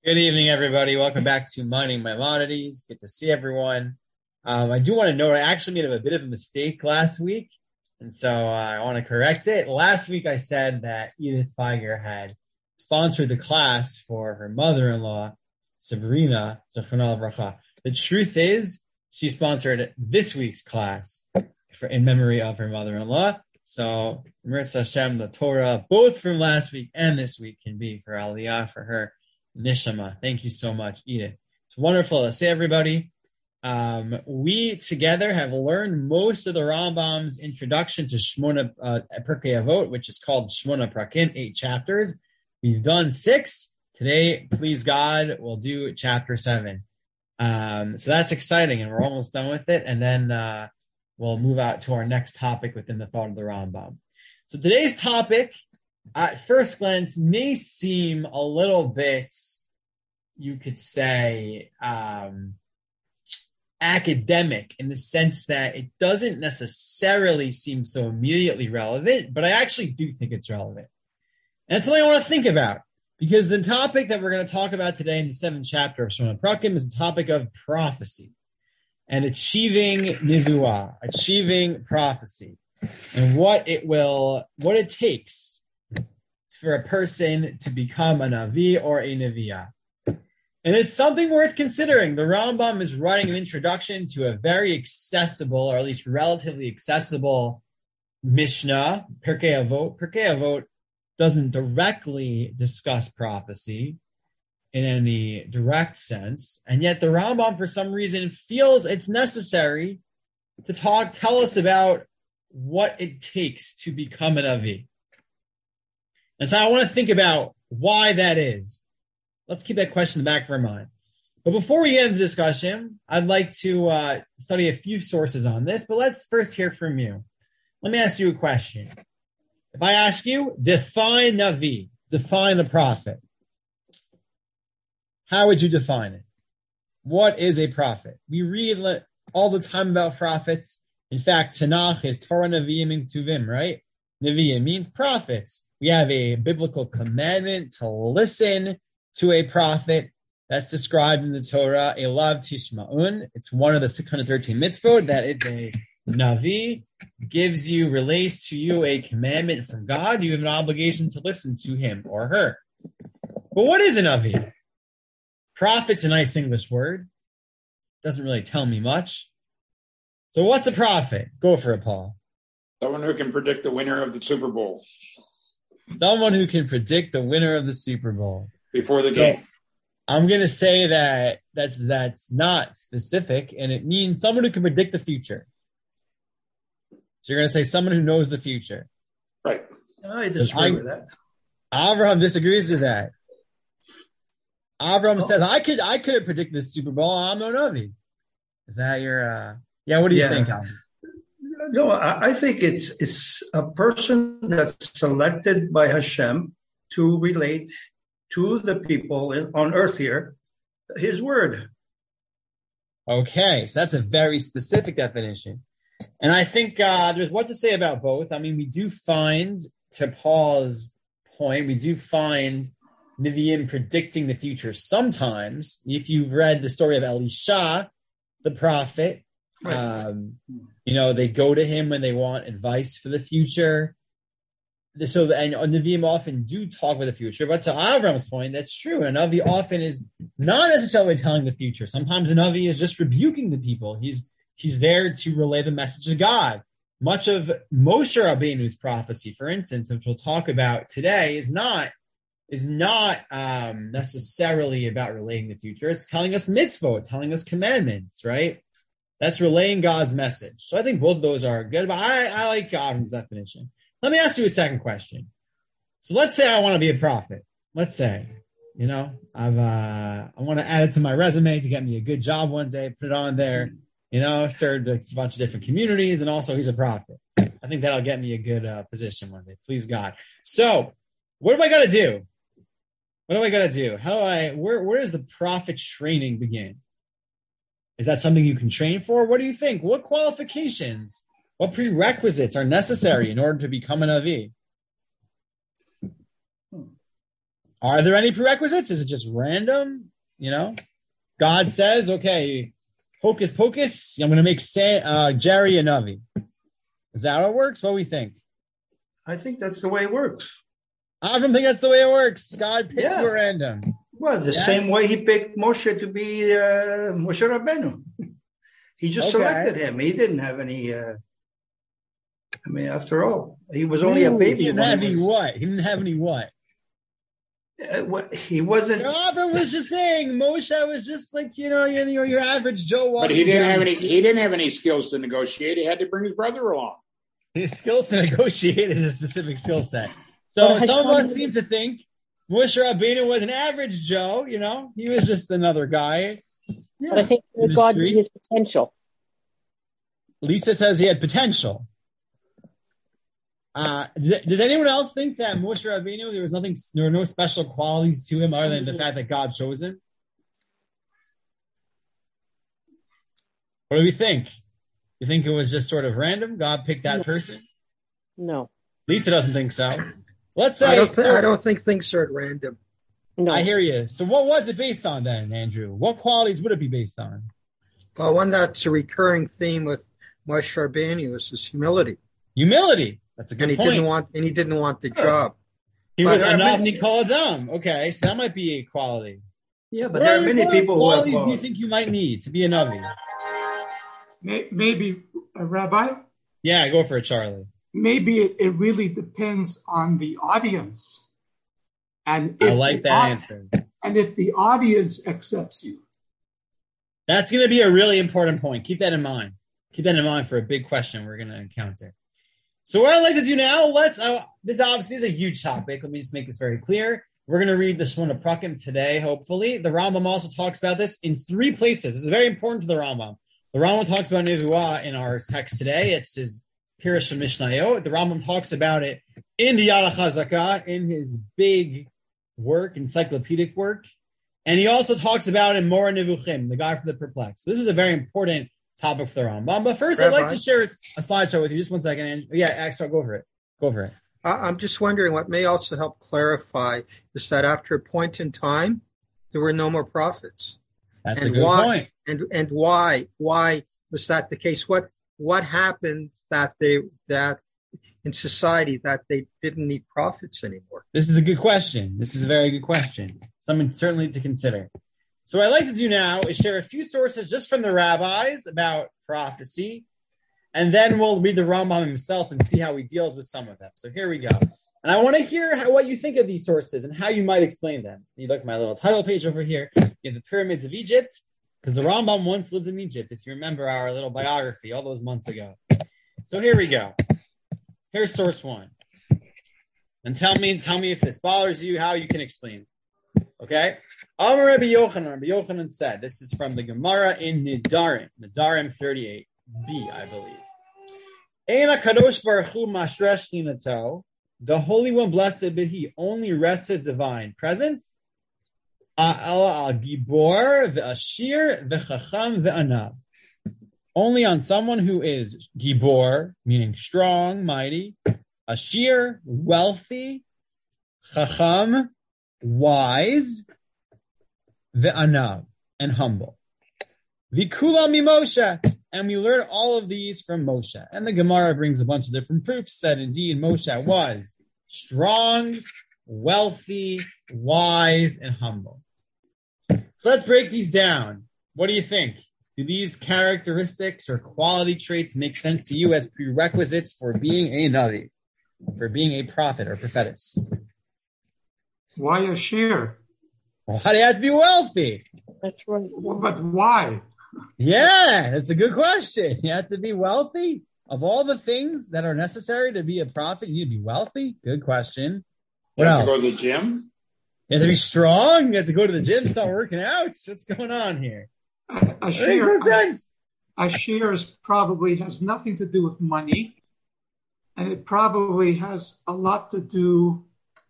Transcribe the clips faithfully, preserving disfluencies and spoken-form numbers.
Good evening, everybody. Welcome back to Mining Maimonides. Good to see everyone. Um, I do want to note I actually made a bit of a mistake last week, and so uh, I want to correct it. Last week I said that Edith Feiger had sponsored the class for her mother-in-law, Sabrina, Zechrona Livracha. The truth is, she sponsored this week's class for, in memory of her mother-in-law. So, Mirz Hashem, the Torah, both from last week and this week, can be for Aliyah, for her Nishama. Thank you so much, Edith. It's wonderful to see everybody. Um, we together have learned most of the Rambam's introduction to Shmona uh, Pirkei Avot, which is called Shmona Prakim, eight chapters. We've done six. Today, please God, we'll do chapter seven. Um, so that's exciting, and we're almost done with it. And then uh, we'll move out to our next topic within the thought of the Rambam. So today's topic, at first glance, may seem a little bit, you could say, um, academic in the sense that it doesn't necessarily seem so immediately relevant, but I actually do think it's relevant. And it's something I want to think about, because the topic that we're going to talk about today in the seventh chapter of Shmona Prakim is the topic of prophecy and achieving nivuah, achieving prophecy, and what it will, what it takes for a person to become a Navi or a Neviah. And it's something worth considering. The Rambam is writing an introduction to a very accessible, or at least relatively accessible, Mishnah, Pirkei Avot. Pirkei Avot doesn't directly discuss prophecy in any direct sense, and yet the Rambam, for some reason, feels it's necessary to talk, tell us about what it takes to become a Navi. And so I want to think about why that is. Let's keep that question in the back of our mind. But before we get into the discussion, I'd like to uh, study a few sources on this, but let's first hear from you. Let me ask you a question. If I ask you, define Navi, define a prophet, how would you define it? What is a prophet? We read all the time about prophets. In fact, Tanakh is Torah, Nevi'im, and Tuvim, right? Nevi'im means prophets. We have a biblical commandment to listen to a prophet that's described in the Torah, Elav Tishma'un. It's one of the six hundred thirteen mitzvot that if a Navi gives you, relays to you a commandment from God, you have an obligation to listen to him or her. But what is a Navi? Prophet's a nice English word. Doesn't really tell me much. So what's a prophet? Go for it, Paul. Someone who can predict the winner of the Super Bowl. Someone who can predict the winner of the Super Bowl. Before the so, game. I'm going to say that that's that's not specific, and it means someone who can predict the future. So you're going to say someone who knows the future. Right. I disagree I, with that. Abraham disagrees with that. Abraham oh. says, I could I couldn't predict the Super Bowl. I'm no Navi. Is that your... Uh, yeah, what do you yeah. think, Abraham? No, I think it's it's a person that's selected by Hashem to relate to the people on earth here his word. Okay, so that's a very specific definition. And I think uh, there's what to say about both. I mean, we do find, to Paul's point, we do find Nevi'im predicting the future sometimes. If you've read the story of Elisha, the prophet, Right. Um, you know, they go to him when they want advice for the future. So, and Nevi'im often do talk about the future, but to Avram's point, that's true. A Navi often is not necessarily telling the future. Sometimes a Navi is just rebuking the people. He's he's there to relay the message of God. Much of Moshe Rabbeinu's prophecy, for instance, which we'll talk about today, is not is not um, necessarily about relaying the future. It's telling us mitzvot, telling us commandments, right? That's relaying God's message. So I think both of those are good, but I, I like Avram's definition. Let me ask you a second question. So let's say I want to be a prophet. Let's say, you know, I've uh, I want to add it to my resume to get me a good job one day, put it on there, you know, served a bunch of different communities, and also he's a prophet. I think that'll get me a good uh, position one day. Please God. So what do I got to do? What do I got to do? How do I, where, where does the prophet training begin? Is that something you can train for? What do you think? What qualifications, what prerequisites are necessary in order to become an Navi? Are there any prerequisites? Is it just random? You know, God says, okay, hocus pocus, I'm going to make Sa- uh, Jerry a Navi. Is that how it works? What do we think? I think that's the way it works. I don't think that's the way it works. God picks Yeah. you at random. Well, the Yeah. same way he picked Moshe to be uh, Moshe Rabbeinu. He just Okay. selected him. He didn't have any. Uh, I mean, after all, he was only a Ooh, baby. He didn't when have he any was- what? He didn't have any what? Uh, what- he wasn't. Robert was just saying Moshe was just like, you know, you know, your average Joe walking But he didn't down have the any. street. He didn't have any skills to negotiate. He had to bring his brother along. His skills to negotiate is a specific skill set. So But some of us Hashem- seem to think Moshe Rabbeinu was an average Joe, you know, he was just another guy. Yeah. But I think In the God street. knew his potential. Lisa says he had potential. Uh, does, does anyone else think that Moshe Rabbeinu, there was nothing, there were no special qualities to him other than the fact that God chose him? What do we think? You think it was just sort of random? God picked that No. person? No, Lisa doesn't think so. Let's say, I don't, th- so- I don't think things are at random. no. I hear you. So what was it based on then, Andrew? What qualities would it be based on? Well, one that's a recurring theme with Moshe Rabbeinu is his humility, Humility. That's a good and he point. didn't want and he didn't want the job. he was But- Anav Nikol Adam. Okay, so that might be a quality. Yeah, but What there are are many what people who have. qualities do you uh, think you might need to be a Navi? May- Maybe, uh, Rabbi, Yeah, go for it, Charlie. maybe it, it really depends on the audience. And I if like the that au- answer. And if the audience accepts you. That's going to be a really important point. Keep that in mind. Keep that in mind for a big question we're going to encounter. So what I'd like to do now, let's, uh, this obviously is a huge topic. Let me just make this very clear. We're going to read the Shmona Prakim today, hopefully. The Rambam also talks about this in three places. This is very important to the Rambam. The Rambam talks about Nevuah in our text today. It's his Pirush Mishnayot. The Rambam talks about it in the Yad HaChazakah, in his big work, encyclopedic work. And he also talks about it in Mora Nevuchim, the guy for the perplexed. This was a very important topic for the Rambam. But first, I'd like Rabbi? to share a slideshow with you. Just one second. And yeah, actually, go for it. Go for it. I- I'm just wondering what may also help clarify is that after a point in time, there were no more prophets. That's And a good why- point. And and why why was that the case? What what happened that they that in society that they didn't need prophets anymore? This is a good question. This is a very good question. Something certainly to consider. So what I'd like to do now is share a few sources just from the rabbis about prophecy, and then we'll read the Rambam himself and see how he deals with some of them. So here we go. And I want to hear how, what you think of these sources and how you might explain them. You look at my little title page over here. You have the pyramids of Egypt, because the Rambam once lived in Egypt, if you remember our little biography all those months ago. So here we go. Here's source one. And tell me, tell me if this bothers you, how you can explain it. Okay? Amar Rabbi Yochanan. Rabbi Yochanan said, this is from the Gemara in Nidarim, Nidarim thirty-eight b, I believe. Ein HaKadosh Baruch Hu mashresh chinato, the Holy One, blessed be He, only rests His divine presence. Al Gibor ve'ashir ve'chacham ve'anav. Only on someone who is Gibor, meaning strong, mighty, Ashir, wealthy, Chacham, wise, ve'anav, and humble. Vikula mi Moshe, and we learn all of these from Moshe. And the Gemara brings a bunch of different proofs that indeed Moshe was strong, wealthy, wise, and humble. So let's break these down. What do you think? Do these characteristics or quality traits make sense to you as prerequisites for being a Navi, for being a prophet or prophetess? Why a share? Why do you have to be wealthy? That's right. But why? Yeah, that's a good question. You have to be wealthy? Of all the things that are necessary to be a prophet, you need to be wealthy? Good question. You What have else? to go to the gym. You have to be strong? You have to go to the gym, start working out? What's going on here? A, a That makes share, no sense. a share is probably has nothing to do with money, and it probably has a lot to do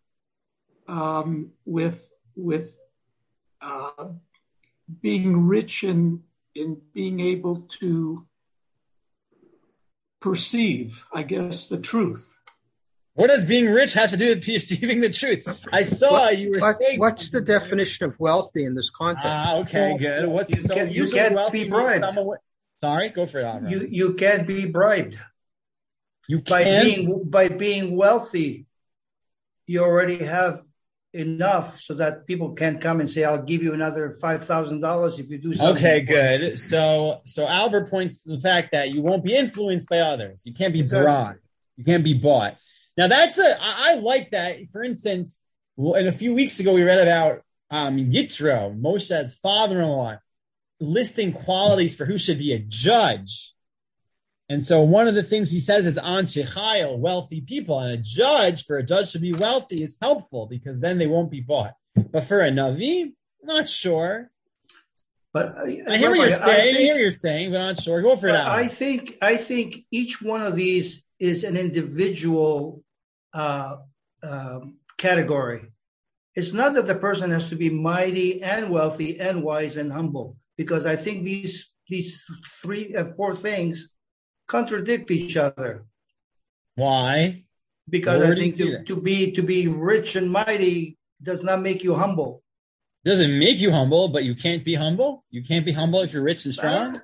um, with with uh, being rich in in being able to perceive, I guess, the truth. What does being rich have to do with perceiving the truth? I saw What- you were what- saying. what's the definition of wealthy in this context? Ah, okay, good. What's You so can't- you usually can't wealthy be means bribed. someone with- Sorry, go for it, Avram. You you can't be bribed. You By can't. being by being wealthy, you already have enough so that people can't come and say, "I'll give you another five thousand dollars if you do something." Okay, for me." good. So, so Albert points to the fact that you won't be influenced by others. You can't be Exactly. bribed. You can't be bought. Now, that's a. I, I like that. For instance, well, and a few weeks ago we read about um, Yitro, Moshe's father-in-law, listing qualities for who should be a judge. And so one of the things he says is Anshe Chayil, wealthy people. And a judge, for a judge to be wealthy is helpful because then they won't be bought. But for a Navi, not sure. But uh, I hear Rabbi, what you're I saying. I, think- hear what you're saying, but not sure. Go for it But out. I think I think each one of these is an individual uh, um, category. It's not that the person has to be mighty and wealthy and wise and humble, because I think these these three uh, four things contradict each other. Why? Because Where I do you think see to, that? to be to be rich and mighty does not make you humble. Doesn't make you humble, but you can't be humble. You can't be humble if you're rich and strong.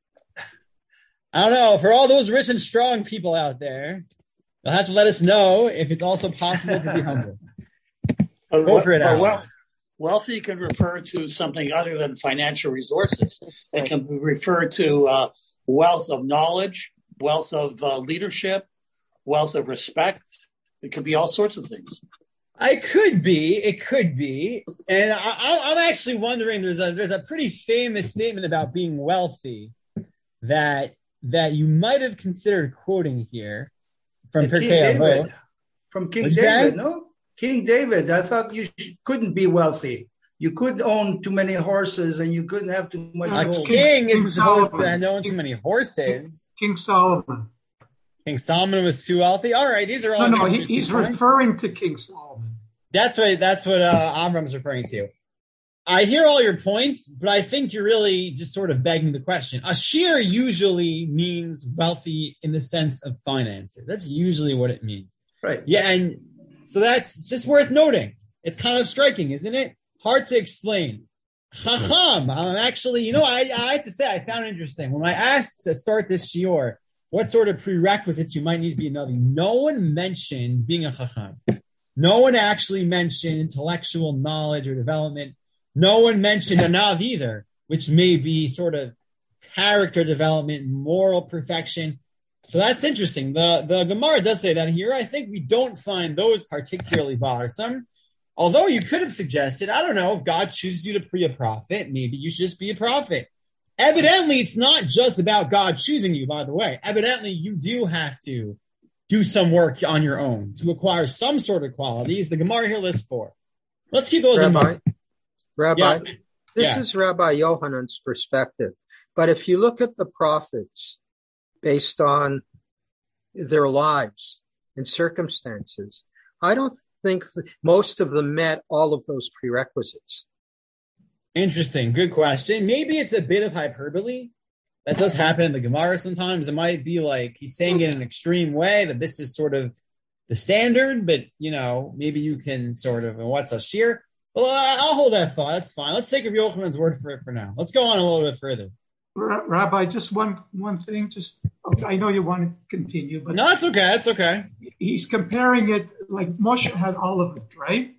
I don't know. For all those rich and strong people out there, you'll have to let us know if it's also possible to be humble. But, Go for it, but Alan. wealth, wealthy can refer to something other than financial resources. It can be referred to uh, wealth of knowledge, wealth of uh, leadership, wealth of respect. It could be all sorts of things. I could be. It could be. And I, I, I'm actually wondering. There's a there's a pretty famous statement about being wealthy that that you might have considered quoting here from The King Pirkei Avot. David, from King What'd you David, say? no? King David, I thought you sh- couldn't be wealthy. You couldn't own too many horses and you couldn't have too much Uh, A gold. king King is supposed to Solomon. have known too many horses. King Solomon. King Solomon was too wealthy. All right, these are No, all. no, he, interesting he's points. referring to King Solomon. That's what that's what uh, Amram's referring to. I hear all your points, but I think you're really just sort of begging the question. Ashir usually means wealthy in the sense of finances. That's usually what it means. Right. Yeah, and so that's just worth noting. It's kind of striking, isn't it? Hard to explain. Chacham, I'm actually, you know, I, I have to say, I found it interesting. When I asked to start this shiur, what sort of prerequisites you might need to be a Navi, no one mentioned being a Chacham. No one actually mentioned intellectual knowledge or development. No one mentioned a Nav either, which may be sort of character development, moral perfection. So that's interesting. The the Gemara does say that here. I think we don't find those particularly bothersome. Although you could have suggested, I don't know, if God chooses you to be a prophet, maybe you should just be a prophet. Evidently, it's not just about God choosing you, by the way. Evidently, you do have to do some work on your own to acquire some sort of qualities. The Gemara here lists four. Let's keep those in Rabbi, mind. Rabbi, Yeah. this Yeah. is Rabbi Yohanan's perspective. But if you look at the prophets based on their lives and circumstances, I don't think that most of them met all of those prerequisites. Interesting. Good question. Maybe it's a bit of hyperbole. That does happen in the Gemara sometimes. It might be like he's saying it in an extreme way, that this is sort of the standard, but, you know, maybe you can sort of, and what's a sheer? Well, I'll hold that thought. That's fine. Let's take Rabbi Yochanan's word for it for now. Let's go on a little bit further. Ra- Rabbi, just one one thing. Just okay, I know you want to continue, but No, it's okay. It's okay. he's comparing it like Moshe had all of it, right?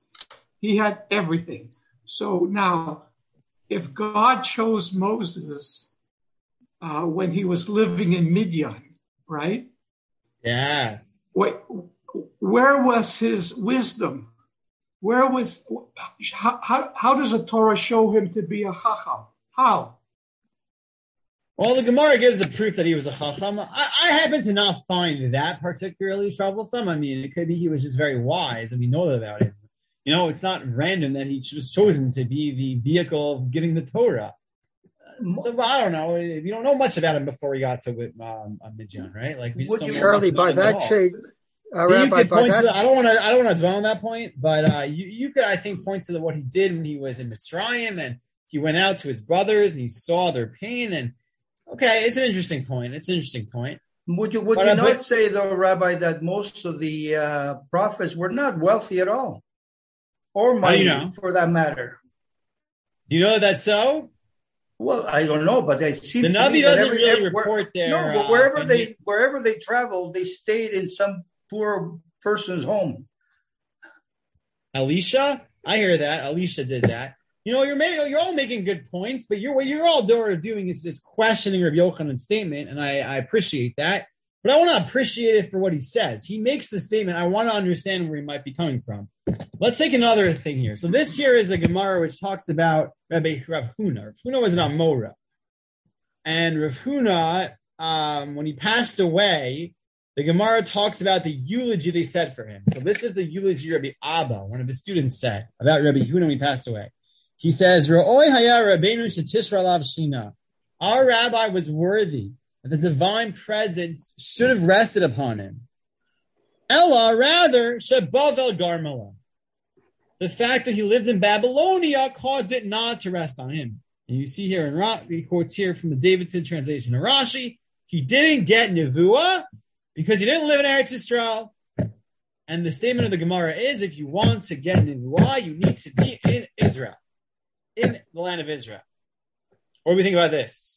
He had everything. So now, if God chose Moses uh, when he was living in Midian, right? Yeah. Wait, where was his wisdom? Where was how, how how does the Torah show him to be a chacham? How? Well, the Gemara gives a proof that he was a chacham. I, I happen to not find that particularly troublesome. I mean, it could be he was just very wise, and we know that about him. You know, it's not random that he was chosen to be the vehicle of giving the Torah. So I don't know. We don't know much about him before he got to um, Midian, right? Like, we just Would don't you- know Charlie, much by about him at that all. shade, uh, But you Rabbi, could by point that, to, I don't want to. I don't want to dwell on that point, but uh, you you could, I think, point to the, what he did when he was in Mitzrayim, and he went out to his brothers and he saw their pain. And okay, it's an interesting point. It's an interesting point. Would you would But, you uh, not but- say though, Rabbi, that most of the uh, prophets were not wealthy at all, or How do mighty you know? for that matter? Do you know that's so? Well, I don't know, but it seems The to me Navi that doesn't every, really every- report their. No, but uh, wherever they fin- wherever they traveled, they stayed in some poor person's home. Alicia, I hear that. Alicia did that. You know, you're making, you're all making good points, but you're what you're all doing is, is questioning Rabbi Yochanan's statement, and I, I appreciate that. But I want to appreciate it for what he says. He makes the statement. I want to understand where he might be coming from. Let's take another thing here. So this here is a Gemara which talks about Rabbi Rav Huna. Rav Huna was an Amora, and Rav Huna, um, when he passed away, the Gemara talks about the eulogy they said for him. So this is the eulogy Rabbi Abba, one of his students, said about Rabbi Huna when he passed away. He says, "Ro'oi haya Rabbeinu shetishra alav shchina." Our rabbi was worthy that the divine presence should have rested upon him. Ella, rather, shebavel garmala. The fact that he lived in Babylonia caused it not to rest on him. And you see here in Ra- he quotes here from the Davidson translation of Rashi, he didn't get nevuah because he didn't live in Eretz Yisrael. And the statement of the Gemara is, if you want to get nevuah, you need to be in Israel, in the land of Israel. What do we think about this?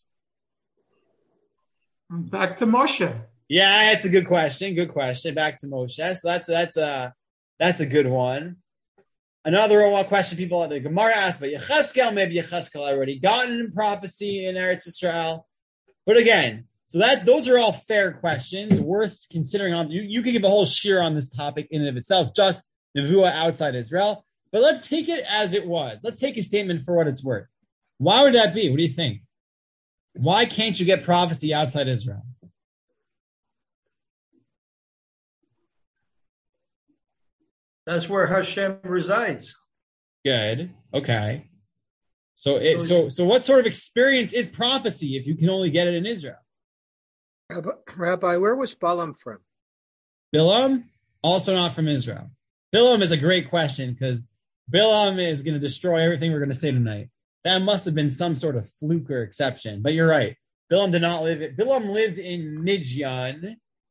Back to Moshe. Yeah, that's a good question. Good question. Back to Moshe. So that's that's a that's a good one. Another one question people the Gemara asked, but Yecheskel, maybe Yecheskel already gotten in prophecy in Eretz Yisrael. But again, so that those are all fair questions worth considering. On you, you can give a whole shir on this topic in and of itself, just nevuah outside Israel. But let's take it as it was. Let's take a statement for what it's worth. Why would that be? What do you think? Why can't you get prophecy outside Israel? That's where Hashem resides. Good. Okay. So it, So so it's- so what sort of experience is prophecy if you can only get it in Israel? Rabbi, Rabbi, where was Balaam from? Bilam, also not from Israel. Bilam is a great question because Bilam is going to destroy everything we're going to say tonight. That must have been some sort of fluke or exception. But you're right. Bilam did not live. Bilam lived in Midian,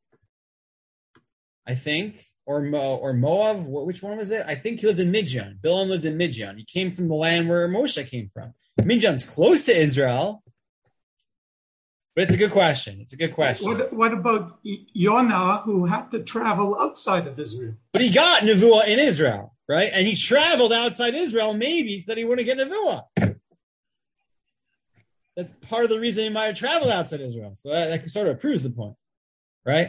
I think, or Mo, or Moab. Wh- Which one was it? I think he lived in Midian. Bilam lived in Midian. He came from the land where Moshe came from. Midian's close to Israel, but it's a good question. It's a good question. What, what about Yonah, who had to travel outside of Israel? But he got nevuah in Israel, right? And he traveled outside Israel, maybe, so that he wouldn't get nevuah. That's part of the reason he might have traveled outside Israel. So that, that sort of proves the point, right?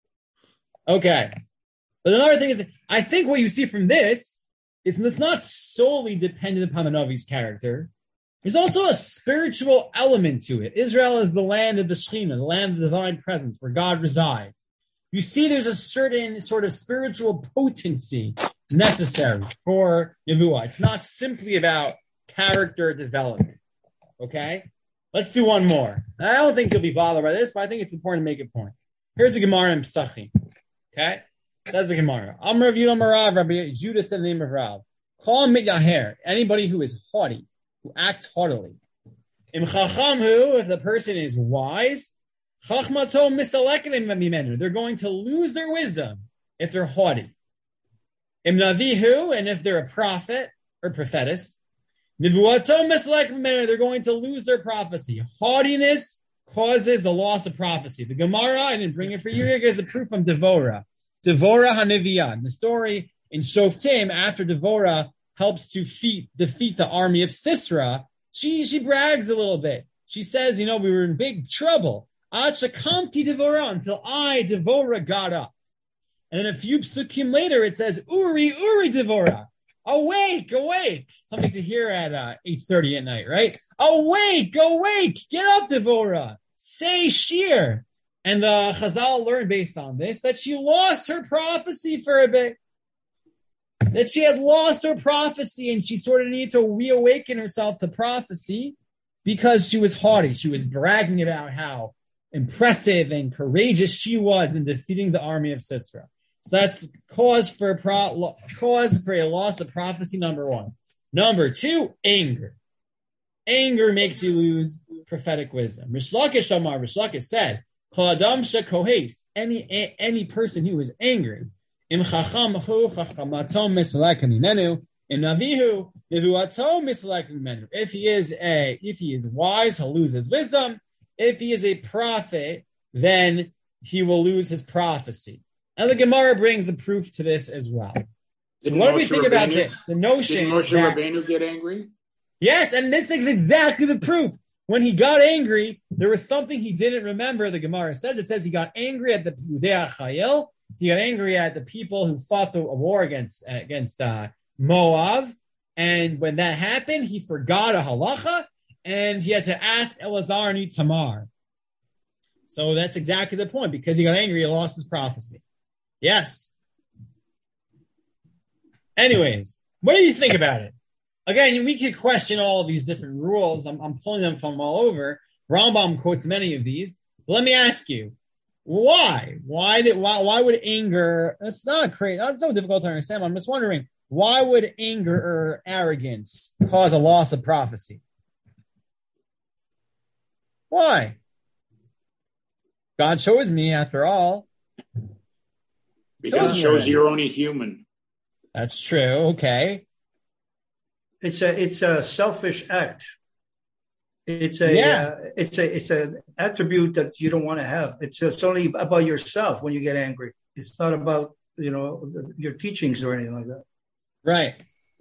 Okay. But another thing is, I think what you see from this is it's not solely dependent upon the Navi's character. There's also a spiritual element to it. Israel is the land of the Shekhinah, the land of the divine presence where God resides. You see there's a certain sort of spiritual potency necessary for nevuah. It's not simply about character development, okay? Let's do one more. I don't think you'll be bothered by this, but I think it's important to make a point. Here's a Gemara in Psachim, okay? That's the Gemara. Amr of Yudam Rav, Rabbi Judah said the name of Rav. Call mityaher, anybody who is haughty, who acts haughtily. Im chachamhu, if the person is wise, chachmato misalekelim mimenu, they're going to lose their wisdom if they're haughty. Im navihu, and if they're a prophet or prophetess, nivuato misalekelim mimenu, they're going to lose their prophecy. Haughtiness causes the loss of prophecy. The Gemara, I didn't bring it for you here, is a proof from Devorah. Devorah Haniviyah. The story in Shoftim, after Devorah helps to defeat, defeat the army of Sisera, she, she brags a little bit. She says, you know, we were in big trouble. Ad shakamti Devorah, until I, Devorah, got up. And then a few psukim later, it says, Uri, Uri Devorah. Awake, awake. Something to hear at uh, eight thirty at night, right? Awake, awake. Get up, Devorah. Say shir. And the Chazal learned based on this that she lost her prophecy for a bit. That she had lost her prophecy and she sort of needed to reawaken herself to prophecy because she was haughty. She was bragging about how impressive and courageous she was in defeating the army of Sisera. So that's cause for pro, cause for a loss of prophecy, number one. Number two, anger. Anger makes you lose prophetic wisdom. Rish Lakish Amar, Rish Lakish said, Kol adam shekohes, any any person who is angry. Im chacham hu chachamato mislek mimenu. In Navihu, Nivuato mislek mimenu. If he is a, if he is wise, he'll lose his wisdom. If he is a prophet, then he will lose his prophecy. And the Gemara brings a proof to this as well. So Didn't what do we Moshe think about Rabbeinu- this? The notion Did Moshe that, Rabbeinu get angry? yes, and this is exactly the proof. When he got angry, there was something he didn't remember. The Gemara says, it says he got angry at the Yudea Chayil. He got angry at the people who fought the war against, against, uh, Moab, and when that happened, he forgot a halacha, and he had to ask Elazar and Tamar. So that's exactly the point. Because he got angry, he lost his prophecy. Yes. Anyways, what do you think about it? Again, we could question all of these different rules. I'm, I'm pulling them from all over. Rambam quotes many of these. But let me ask you, why? Why did why why would anger? It's not a crazy. It's so difficult to understand. I'm just wondering. Why would anger or arrogance cause a loss of prophecy? Why? God shows me, after all. Because it shows you're only human. That's true. Okay. It's a it's a selfish act. It's a Yeah. uh, it's a it's an attribute that you don't want to have. It's it's only about yourself when you get angry. It's not about, you know, the, your teachings or anything like that. Right.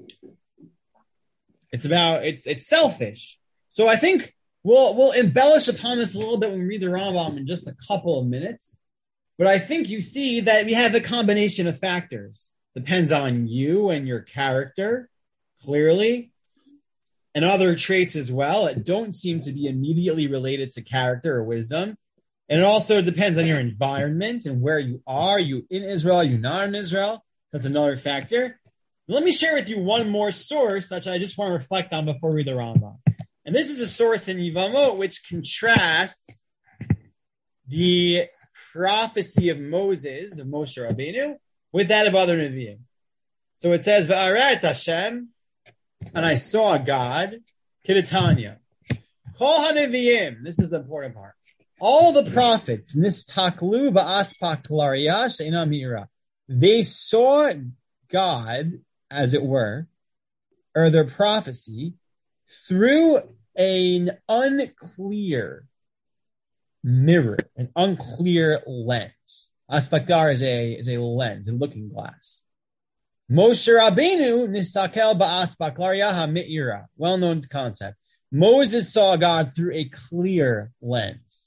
It's about it's it's selfish. So I think we'll we'll embellish upon this a little bit when we read the Rambam in just a couple of minutes. But I think you see that we have a combination of factors. Depends on you and your character, clearly, and other traits as well that don't seem to be immediately related to character or wisdom. And it also depends on your environment and where you are. Are you in Israel? Are you not in Israel? That's another factor. Let me share with you one more source that I just want to reflect on before we read the Rambam. And this is a source in Yevamot which contrasts the prophecy of Moses, of Moshe Rabbeinu, with that of other Nevi'im. So it says, V'aret Hashem, and I saw God, Kidatanya. Kol HaNevi'im, this is the important part. All the prophets, Nistaklu Ba'aspak Laria She'ina Mira, they saw God, as it were, or their prophecy, through an unclear mirror, an unclear lens. Aspakdar is a is a lens, a looking glass. Moshe Rabbeinu nistakel ba'aspak laria ha'me'ira. Well-known concept. Moses saw God through a clear lens.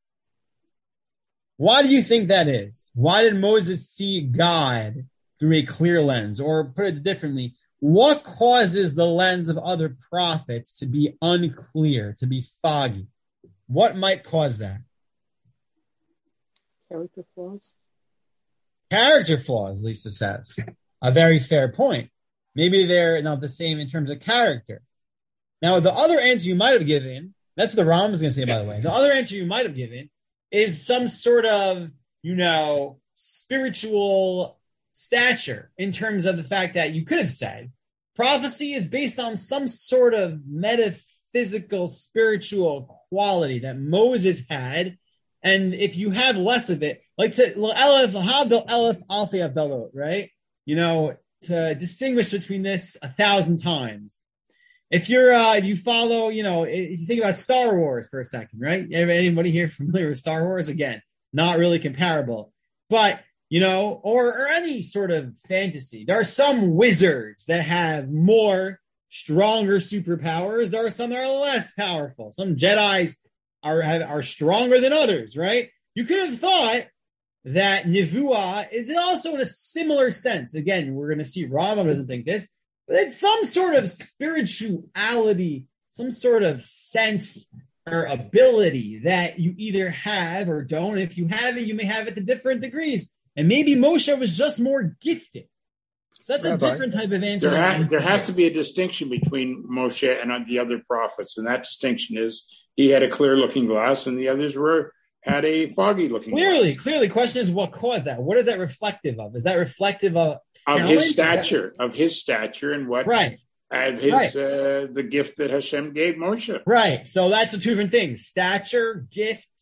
Why do you think that is? Why did Moses see God through a clear lens? Or put it differently, what causes the lens of other prophets to be unclear, to be foggy? What might cause that? Character flaws. Character flaws, Lisa says. A very fair point. Maybe they're not the same in terms of character. Now, the other answer you might have given, that's what the Rambam is going to say, by the way. The other answer you might have given is some sort of, you know, spiritual stature in terms of the fact that you could have said prophecy is based on some sort of metaphysical, spiritual quality that Moses had. And if you have less of it, like to Elef, Elef, Alfi Abdalot, right? You know, to distinguish between this a thousand times. If you're, uh, if you follow, you know, if you think about Star Wars for a second, right? Anybody here familiar with Star Wars? Again, not really comparable, but you know, or, or any sort of fantasy. There are some wizards that have more stronger superpowers. There are some that are less powerful. Some Jedis are have, are stronger than others, right? You could have thought that Nevuah is also in a similar sense. Again, we're going to see Rambam doesn't think this, but it's some sort of spirituality, some sort of sense or ability that you either have or don't. If you have it, you may have it to different degrees. And maybe Moshe was just more gifted. So that's Rabbi, a different type of answer. There, ha- there has to be a distinction between Moshe and the other prophets, and that distinction is he had a clear-looking glass, and the others were had a foggy-looking Clearly, glass. clearly. Question is, what caused that? What is that reflective of? Is that reflective of Of talent? his stature, of his stature, and what Right. and his Right. uh, the gift that Hashem gave Moshe. Right. So that's the two different things: stature, gift,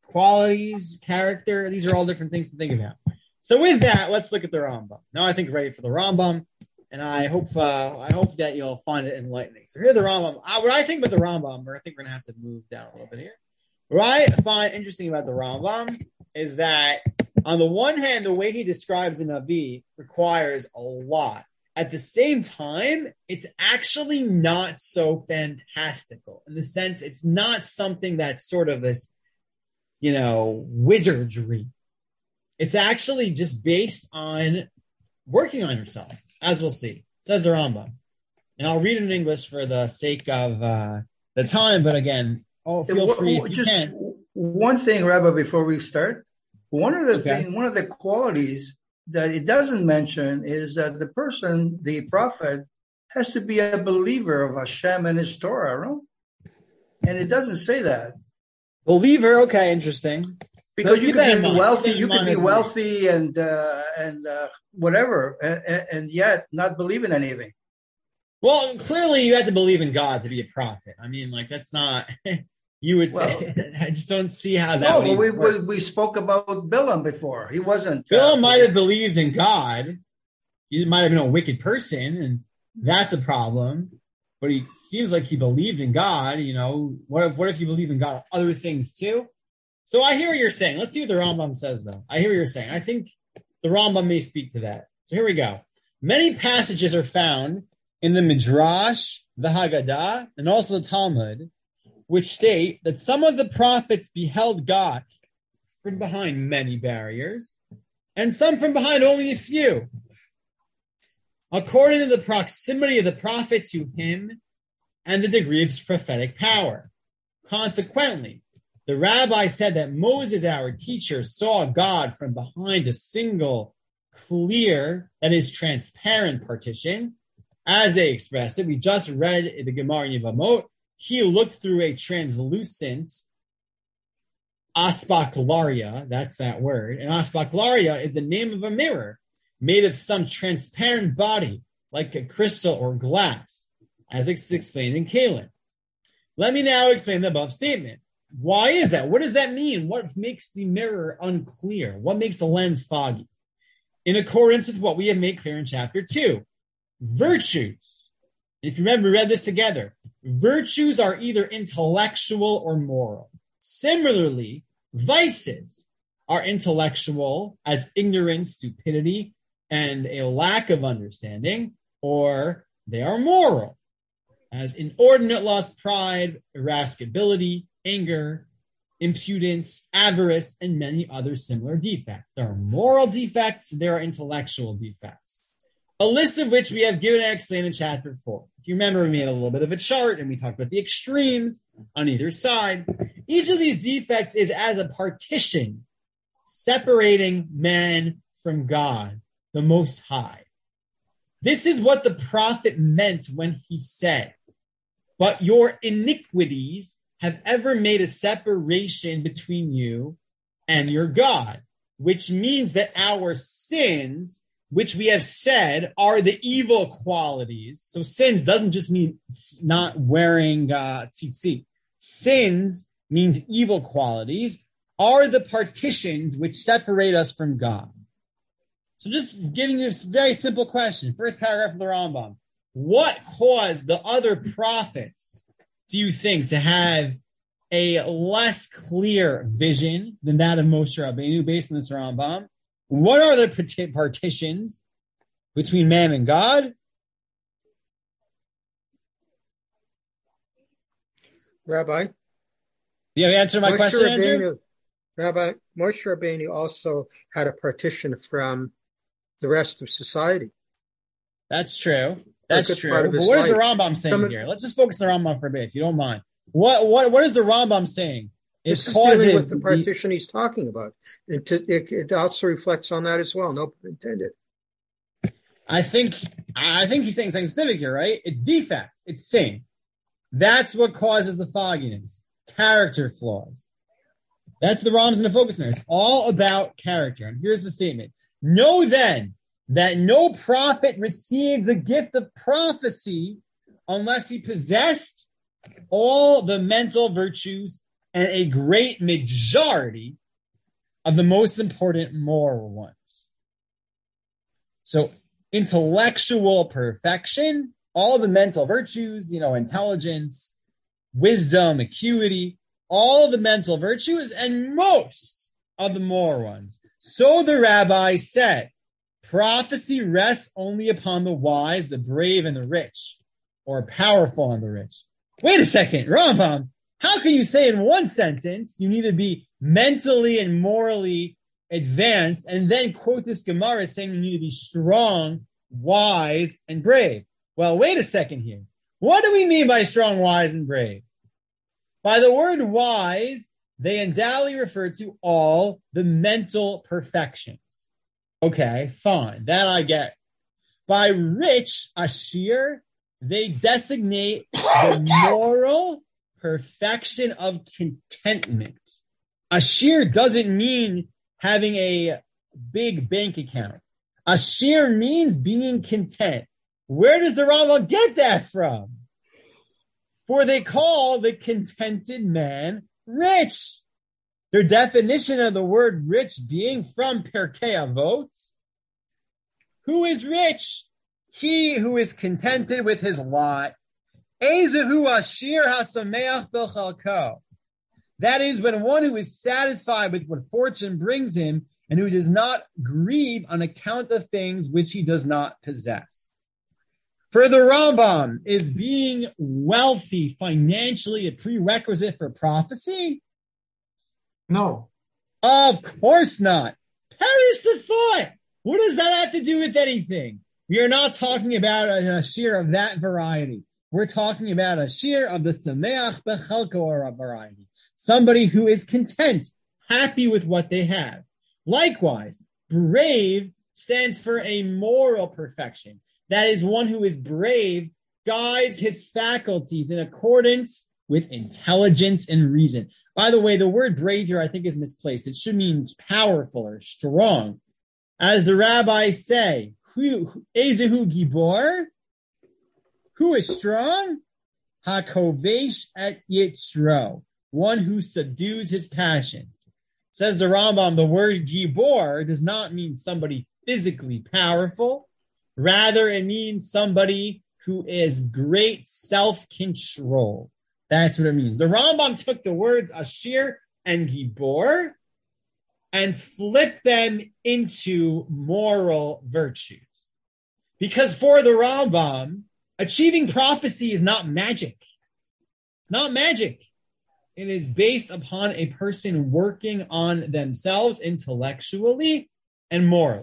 qualities, character. These are all different things to think about. So with that, let's look at the Rambam. Now I think we're ready for the Rambam, and I hope uh, I hope that you'll find it enlightening. So here the Rambam. Uh, what I think about the Rambam, or I think we're going to have to move down a little bit here. What I find interesting about the Rambam is that on the one hand, the way he describes a Navi requires a lot. At the same time, it's actually not so fantastical in the sense it's not something that's sort of this, you know, wizardry. It's actually just based on working on yourself, as we'll see. Says the Rambam. And I'll read it in English for the sake of uh, the time, but again, oh, feel free if you just can. One thing, Rabbi, before we start. One of the Okay. things, one of the qualities that it doesn't mention is that the person, the prophet, has to be a believer of Hashem and His Torah, no? And it doesn't say that. Believer, okay, interesting. Because So you keep could that in be mind. wealthy, Keep that in you could mind be as we- wealthy and uh, and uh, whatever, and, and yet not believe in anything. Well, clearly you have to believe in God to be a prophet. I mean, like, that's not, you would, Well- I just don't see how that No, would but we, even work. we we spoke about Bilam before. He wasn't. Bill uh, might have believed in God. He might have been a wicked person, and that's a problem. But he seems like he believed in God. You know, what if what if you believe in God other things too? So I hear what you're saying. Let's see what the Rambam says, though. I hear what you're saying. I think the Rambam may speak to that. So here we go. Many passages are found in the Midrash, the Haggadah, and also the Talmud, which state that some of the prophets beheld God from behind many barriers, and some from behind only a few. According to the proximity of the prophet to him and the degree of his prophetic power. Consequently, the rabbi said that Moses, our teacher, saw God from behind a single, clear, that is transparent partition. As they express it, we just read the Gemara in Yevamot. He looked through a translucent aspaklaria, that's that word. And aspaklaria is the name of a mirror made of some transparent body, like a crystal or glass, as it's explained in Kalim. Let me now explain the above statement. Why is that? What does that mean? What makes the mirror unclear? What makes the lens foggy? In accordance with what we have made clear in chapter two, virtues. If you remember, we read this together. Virtues are either intellectual or moral. Similarly, vices are intellectual as ignorance, stupidity, and a lack of understanding, or they are moral as inordinate lust, pride, irascibility, anger, impudence, avarice, and many other similar defects. There are moral defects, there are intellectual defects. A list of which we have given and explained in chapter four. If you remember, we made a little bit of a chart and we talked about the extremes on either side. Each of these defects is as a partition separating man from God, the Most High. This is what the prophet meant when he said, but your iniquities have ever made a separation between you and your God, which means that our sins, which we have said are the evil qualities. So sins doesn't just mean not wearing uh, tzitzit. Sins means evil qualities, are the partitions which separate us from God. So just giving you this very simple question. First paragraph of the Rambam. What caused the other prophets, do you think, to have a less clear vision than that of Moshe Rabbeinu based on this Rambam? What are the partitions between man and God? Rabbi? You have answered my Moshe question, Rabbeinu, Andrew? Rabbi, Moshe Rabbeinu also had a partition from the rest of society. That's true. A That's good true. part of But his what is the life. Rambam saying Some of- here? Let's just focus on the Rambam for a bit, if you don't mind. What what what is the Rambam saying? It This is dealing causes with the the- partition he's talking about. It, it, it also reflects on that as well. No pun intended. I think I think he's saying something specific here, right? It's defects. It's sin. That's what causes the fogginess. Character flaws. That's the Rambam's going to focus on. It's all about character. And here's the statement. Know then that no prophet received the gift of prophecy unless he possessed all the mental virtues and a great majority of the most important moral ones. So intellectual perfection, all the mental virtues, you know, intelligence, wisdom, acuity, all the mental virtues, and most of the moral ones. So the rabbi said, prophecy rests only upon the wise, the brave, and the rich, or powerful and the rich. Wait a second, Rambam, how can you say in one sentence you need to be mentally and morally advanced, and then quote this Gemara saying you need to be strong, wise, and brave? Well, wait a second here. What do we mean by strong, wise, and brave? By the word wise, they undoubtedly refer to all the mental perfections. Okay, fine. That I get. By rich, ashir, they designate the moral perfection of contentment. Ashir doesn't mean having a big bank account. Ashir means being content. Where does the Rambam get that from? For they call the contented man rich. Their definition of the word rich being from Pirkei Avot. Who is rich? He who is contented with his lot. Ezehu ashir hasameach b'chalko. That is, when one who is satisfied with what fortune brings him and who does not grieve on account of things which he does not possess. For the Rambam, is being wealthy financially a prerequisite for prophecy? No. Of course not. Perish the thought. What does that have to do with anything? We are not talking about an ashir of that variety. We're talking about a ashir of the sameach bechalko variety. Somebody who is content, happy with what they have. Likewise, brave stands for a moral perfection. That is, one who is brave guides his faculties in accordance with intelligence and reason. By the way, the word brave here I think is misplaced. It should mean powerful or strong. As the rabbis say, who, Ezehu Gibor, who is strong? HaKovesh et Yitzro, one who subdues his passions. Says the Rambam, the word Gibor does not mean somebody physically powerful. Rather, it means somebody who is great self-control. That's what it means. The Rambam took the words Ashir and Gibor and flipped them into moral virtues. Because for the Rambam, achieving prophecy is not magic. It's not magic. It is based upon a person working on themselves intellectually and morally.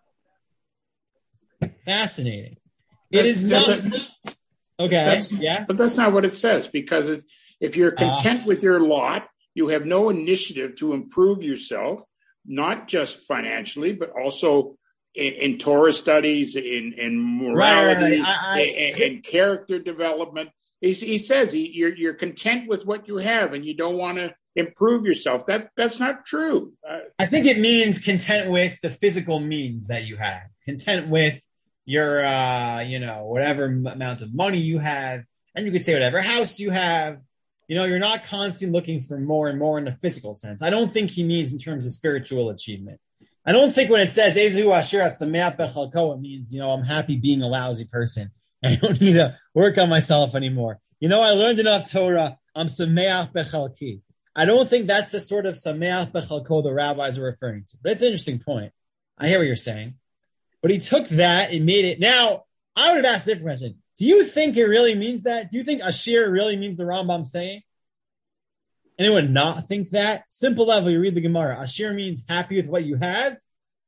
Fascinating. It is not... Okay, that's, yeah. But that's not what it says, because it, if you're content uh, with your lot, you have no initiative to improve yourself, not just financially, but also in, in Torah studies, in, in morality, right, right, right. In, in character development. He, he says he, you're, you're content with what you have and you don't want to improve yourself. That That's not true. Uh, I think it means content with the physical means that you have, content with your, uh, you know, whatever amount of money you have, and you could say whatever house you have. You know, you're not constantly looking for more and more in the physical sense. I don't think he means in terms of spiritual achievement. I don't think when it says, Ezehu Asher Sameach Bechalko, it means, you know, I'm happy being a lousy person. I don't need to work on myself anymore. You know, I learned enough Torah. I'm Sameach Bechalki. I don't think that's the sort of Sameach Bechalko the rabbis are referring to. But it's an interesting point. I hear what you're saying. But he took that and made it. Now, I would have asked a different question. Do you think it really means that? Do you think Ashir really means the Rambam saying? Anyone not think that? Simple level, you read the Gemara. Ashir means happy with what you have?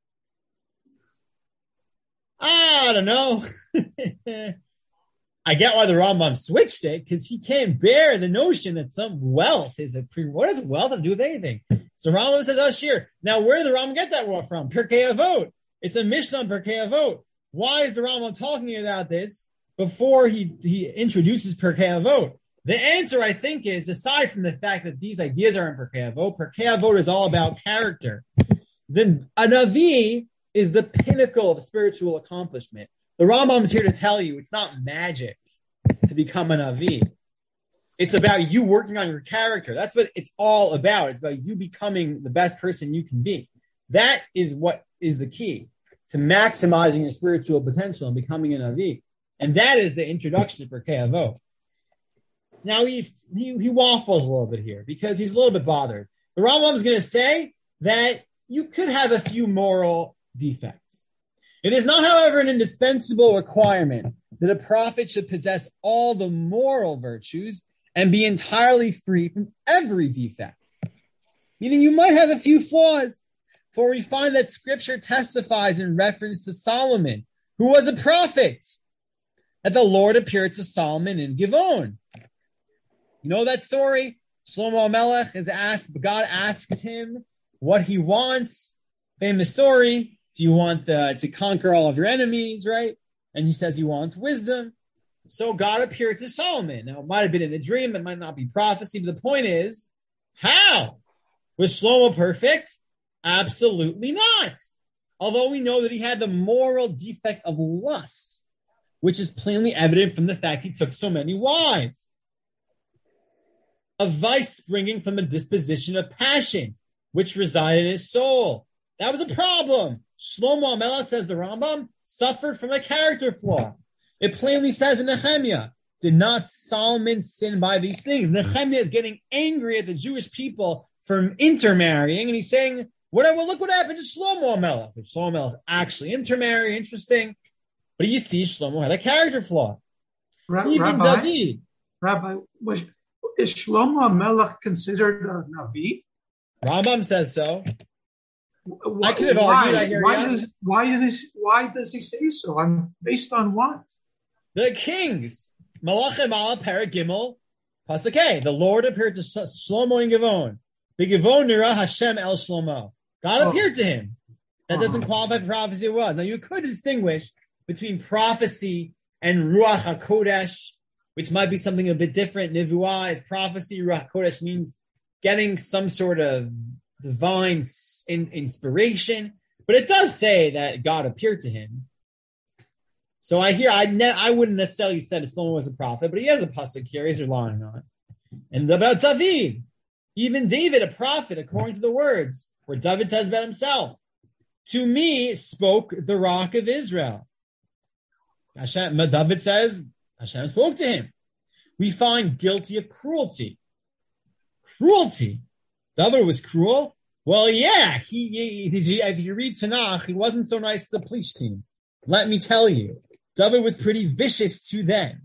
I don't know. I get why the Rambam switched it, because he can't bear the notion that some wealth is a pre. What does wealth have to do with anything? So Rambam says Ashir. Now, where did the Rambam get that word from? Pirkei Avot. It's a Mishnah on Pirkei Avot. Why is the Rambam talking about this before he, he introduces Pirkei Avot? The answer, I think, is, aside from the fact that these ideas are in Pirkei Avot, Pirkei Avot is all about character. Then a Navi is the pinnacle of spiritual accomplishment. The Rambam is here to tell you it's not magic to become a Navi. It's about you working on your character. That's what it's all about. It's about you becoming the best person you can be. That is what is the key to maximizing your spiritual potential and becoming an Navi. And that is the introduction for Pirkei Avot. Now he, he he waffles a little bit here because he's a little bit bothered. The Rambam is going to say that you could have a few moral defects. It is not, however, an indispensable requirement that a prophet should possess all the moral virtues and be entirely free from every defect. Meaning you might have a few flaws, for we find that Scripture testifies in reference to Solomon, who was a prophet, that the Lord appeared to Solomon in Givon. You know that story? Shlomo HaMelech is asked, God asks him what he wants. Famous story. Do you want the, to conquer all of your enemies, right? And he says he wants wisdom. So God appeared to Solomon. Now, it might have been in a dream. It might not be prophecy. But the point is, how? Was Shlomo perfect? Absolutely not. Although we know that he had the moral defect of lust, which is plainly evident from the fact he took so many wives. A vice springing from a disposition of passion, which resided in his soul. That was a problem. Shlomo HaMelech, says the Rambam, suffered from a character flaw. It plainly says in Nehemiah, did not Solomon sin by these things? Nehemiah is getting angry at the Jewish people for intermarrying, and he's saying, whatever, look what happened to Shlomo HaMelech. If Shlomo HaMelech actually intermarry, interesting. But you see, Shlomo had a character flaw. Ra- Even Rabbi, David. Rabbi, was, is Shlomo HaMelech considered a Navi? Rambam says so. Why, I could have why, argued. I hear why you. does why does why does he say so? I'm based on what? The kings, Malachim al Perek Gimel, Pasuk A. The Lord appeared to Shlomo in Givon. The Givon nira Hashem el Shlomo. God Oh. appeared to him. That doesn't Uh-huh. qualify for prophecy. It was. Now you could distinguish between prophecy and Ruach HaKodesh, which might be something a bit different. Nivuah is prophecy. Ruach HaKodesh means getting some sort of divine in, inspiration. But it does say that God appeared to him. So I hear, I ne- I wouldn't necessarily say that Shlomo was a prophet, but he has a pasuk here he's relying on. And about David, even David, a prophet, according to the words, where David says about himself, to me spoke the rock of Israel. Hashem, David says, Hashem spoke to him. We find guilty of cruelty. Cruelty. David was cruel? Well, yeah, he, he, if you read Tanakh, he wasn't so nice to the police team. Let me tell you, David was pretty vicious to them.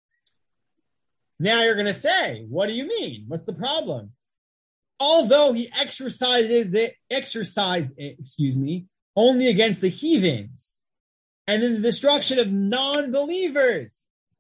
Now you're going to say, what do you mean? What's the problem? Although he exercises the exercised, excuse me, only against the heathens and in the destruction of non-believers,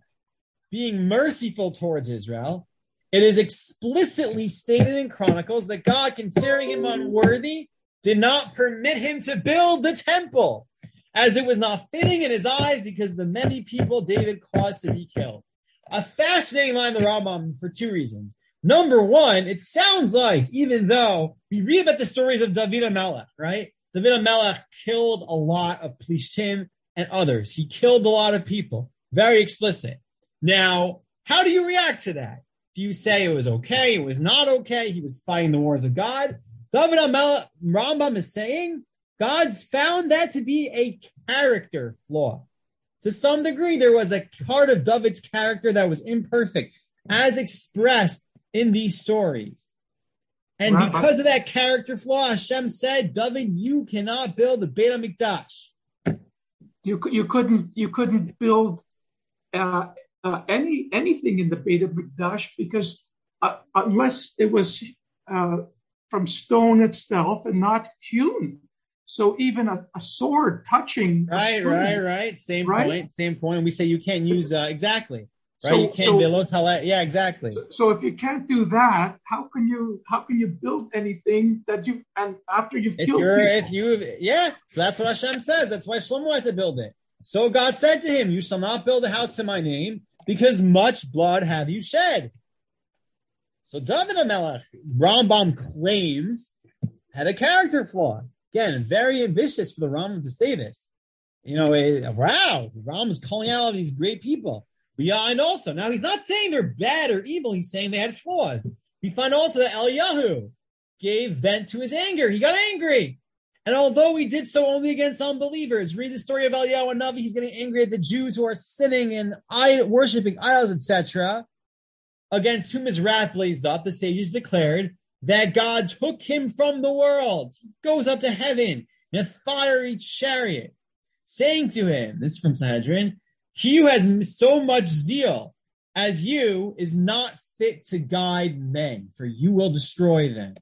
being merciful towards Israel, it is explicitly stated in Chronicles that God, considering him unworthy, did not permit him to build the temple, as it was not fitting in his eyes because of the many people David caused to be killed. A fascinating line of the Rambam for two reasons. Number one, it sounds like, even though we read about the stories of David HaMelech, right? David HaMelech killed a lot of Plishtim and others. He killed a lot of people. Very explicit. Now, how do you react to that? Do you say it was okay, it was not okay, he was fighting the wars of God? David HaMelech, Rambam is saying, God's found that to be a character flaw. To some degree, there was a part of David's character that was imperfect, as expressed in these stories. And Rabbi, because of that character flaw, Hashem said, David, you cannot build the Beit HaMikdash. you you couldn't you couldn't build uh, uh, any anything in the Beit HaMikdash because uh, unless it was uh, from stone itself and not hewn. So even a, a sword touching Right, stone, right, right. Same right? point, same point. We say you can't use, uh, exactly. Right, So- you can't so- belos halet. Yeah, exactly. So if you can't do that, how can you how can you build anything that you and after you've If killed you're, people? if you, yeah. So that's what Hashem says. That's why Shlomo had to build it. So God said to him, you shall not build a house to my name because much blood have you shed. So David HaMelech, Rambam claims, had a character flaw. Again, very ambitious for the Rambam to say this. You know, it, wow, the Rambam is calling out all these great people. We find also, now he's not saying they're bad or evil, he's saying they had flaws. We find also that Eliyahu gave vent to his anger. He got angry. And although he did so only against unbelievers, read the story of Eliyahu Navi, he's getting angry at the Jews who are sinning and worshiping idols, et cetera, against whom his wrath blazed up. The sages declared that God took him from the world. He goes up to heaven in a fiery chariot, saying to him, this is from Sanhedrin, he who has so much zeal as you is not fit to guide men, for you will destroy them.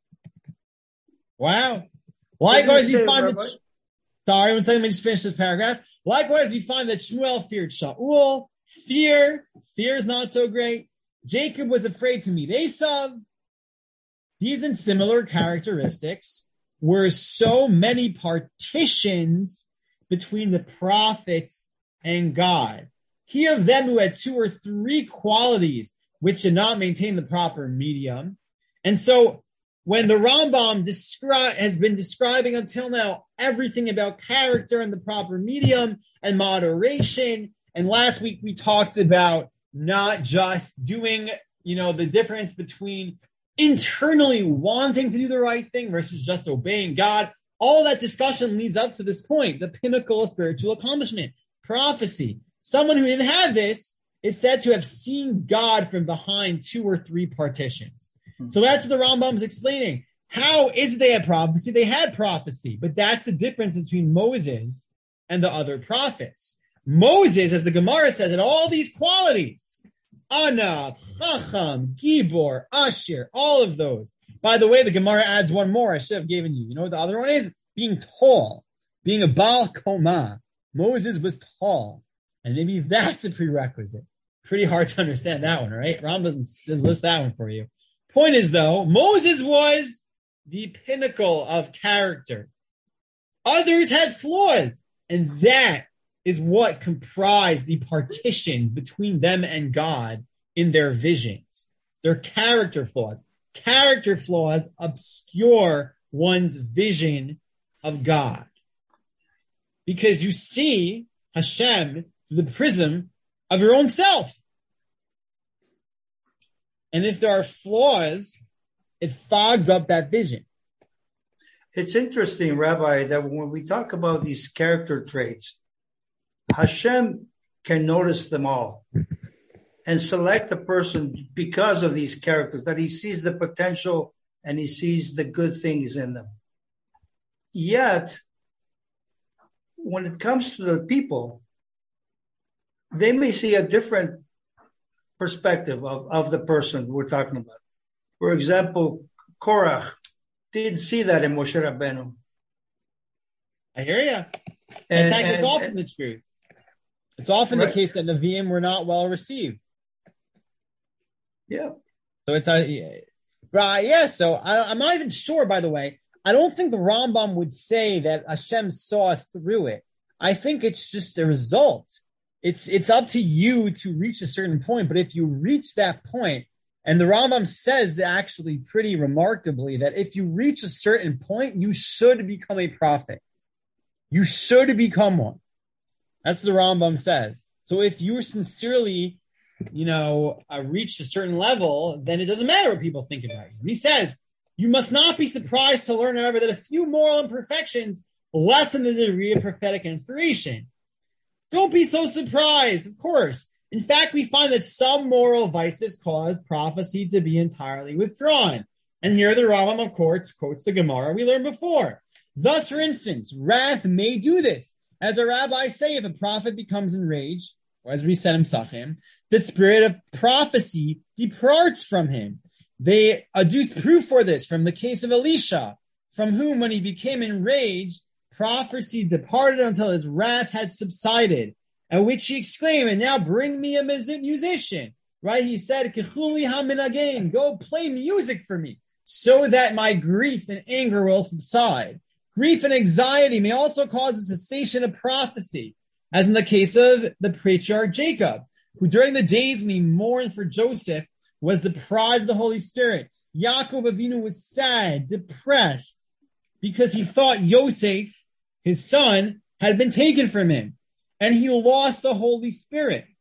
Wow. Likewise, you find that, sorry, one second, let me just finish this paragraph. Likewise, we find that Shmuel feared Shaul. Fear, fear is not so great. Jacob was afraid to meet Esav. These and similar characteristics were so many partitions between the prophets and God. He of them who had two or three qualities which did not maintain the proper medium. And so when the Rambam descri- has been describing until now everything about character and the proper medium and moderation, and last week we talked about not just doing, you know, the difference between internally wanting to do the right thing versus just obeying God. All that discussion leads up to this point, the pinnacle of spiritual accomplishment, prophecy. Someone who didn't have this is said to have seen God from behind two or three partitions. Mm-hmm. So that's what the Rambam is explaining. How is they had prophecy? They had prophecy, but that's the difference between Moses and the other prophets. Moses, as the Gemara says, had all these qualities. Ana, Chacham, Gibor, Ashir, all of those. By the way, the Gemara adds one more I should have given you. You know what the other one is? Being tall. Being a Baal Koma. Moses was tall. And maybe that's a prerequisite. Pretty hard to understand that one, right? Ram doesn't list that one for you. Point is, though, Moses was the pinnacle of character. Others had flaws. And that is what comprised the partitions between them and God in their visions. Their character flaws. Character flaws obscure one's vision of God. Because you see Hashem through the prism of your own self. And if there are flaws, it fogs up that vision. It's interesting, Rabbi, that when we talk about these character traits, Hashem can notice them all and select a person because of these characters, that he sees the potential and he sees the good things in them. Yet, when it comes to the people, they may see a different perspective of, of the person we're talking about. For example, Korach didn't see that in Moshe Rabbeinu. I hear you. And, in fact, and, it's often and, the truth. It's often right. the case that Nevi'im were not well received. Yeah. So it's a, right, yeah, so I, I'm not even sure, by the way. I don't think the Rambam would say that Hashem saw through it. I think it's just the result. It's it's up to you to reach a certain point, but if you reach that point, and the Rambam says actually pretty remarkably that if you reach a certain point, you should become a prophet. You should become one. That's what the Rambam says. So if you sincerely, you know, uh, reach a certain level, then it doesn't matter what people think about you. And he says, you must not be surprised to learn, however, that a few moral imperfections lessen the degree of prophetic inspiration. Don't be so surprised, of course. In fact, we find that some moral vices cause prophecy to be entirely withdrawn. And here the Rambam, of course, quotes the Gemara we learned before. Thus, for instance, wrath may do this. As our rabbis say, if a prophet becomes enraged, or as we said in Sachim, the spirit of prophecy departs from him. They adduce proof for this from the case of Elisha, from whom, when he became enraged, prophecy departed until his wrath had subsided, at which he exclaimed, and now bring me a musician. Right? He said, Kechuli haminagim, go play music for me, so that my grief and anger will subside. Grief and anxiety may also cause a cessation of prophecy, as in the case of the patriarch Jacob, who during the days when he mourned for Joseph was deprived of the Holy Spirit. Yaakov Avinu was sad, depressed, because he thought Yosef, his son, had been taken from him, and he lost the Holy Spirit.